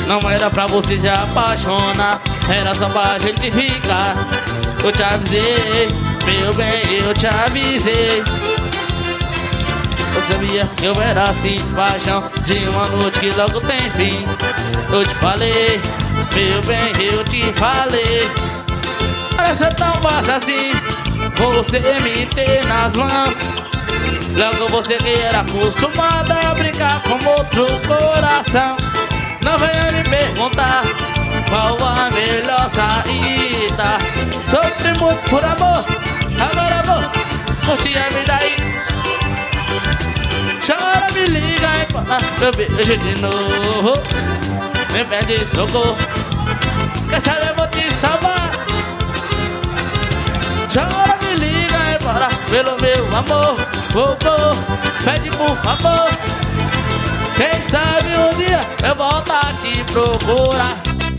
Não era pra você se apaixonar, era só pra gente ficar. Eu te avisei, meu bem, eu te avisei. Eu sabia que eu era assim, paixão de uma noite que logo tem fim. Eu te falei, meu bem, eu te falei. Parece tão fácil assim, você me ter nas mãos. Logo você que era acostumada a brincar com outro coração. Não venha me perguntar qual a melhor saída. Sofri muito por amor, agora vou curtir a vida aí. Chora, me liga e para eu beijo de novo. Me pede socorro, quer saber, eu vou te salvar. Chora, me liga e para pelo meu amor. Voltou, pede por favor. Quem sabe um dia eu volto a te procurar.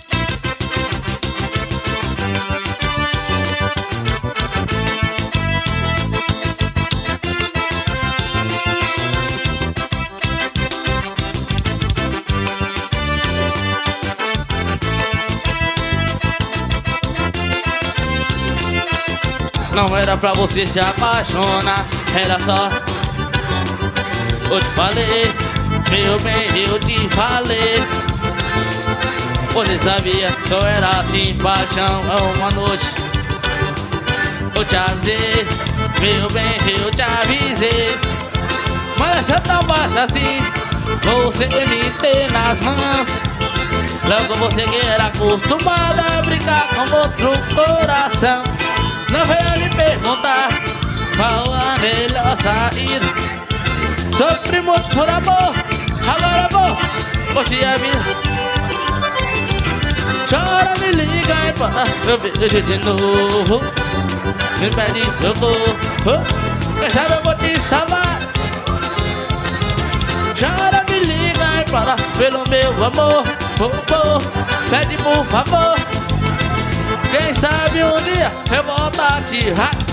Não era pra você se apaixonar, era só. Eu te falei, meu bem, eu te falei. Você sabia que eu era assim, paixão uma noite. Eu te avisei, meu bem, eu te avisei. Mas é tão fácil assim, você me ter nas mãos. Logo você que era acostumada a brincar com outro coração. Não venha me perguntar qual a melhor saída. Sofri muito por amor, agora vou curtir a vida. Chora, me liga e para eu beijo de novo. Me pede socorro, quem sabe eu vou te salvar. Chora, me liga e para pelo meu amor. Pede por favor. Quem sabe um dia eu volto a te